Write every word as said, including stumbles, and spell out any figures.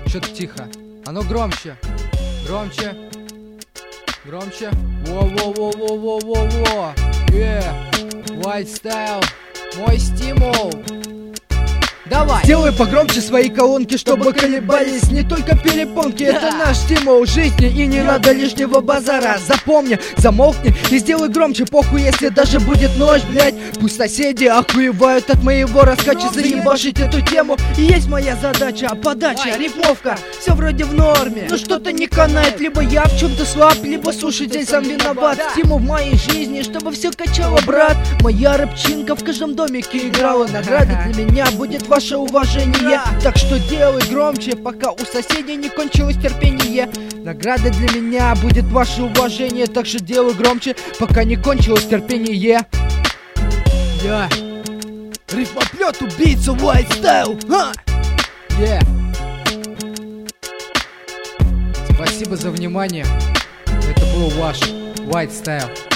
Что-то тихо. А ну громче. Громче. Громче. Во-во-во-во-во-во-во. Yeah. White Style. Мой стимул. Давай! Сделай погромче свои колонки, чтобы колебались не только перепонки. Да. Это наш стимул жизни, и не надо лишнего базара. Запомни, замолкни и сделай громче. Похуй, если даже будет ночь, блять. Пусть соседи охуевают от моего раскача. Заебашить эту тему. И есть моя задача, подача, Ай. рифмовка. Все вроде в норме, но что-то не канает. Либо я в чем-то слаб, либо слушатель сам виноват. Да. Стимул в моей жизни, чтобы все качало, брат. Моя рэпчинка в каждом домике играла. Награда для меня будет ваше уважение. Так что делай громче, пока у соседей не кончилось терпение. Награда для меня будет ваше уважение. Так что делай громче, пока не кончилось терпение. Я рифмоплет, убийца, White Style. Ха! Yeah. Спасибо за внимание. Это был ваш White Style.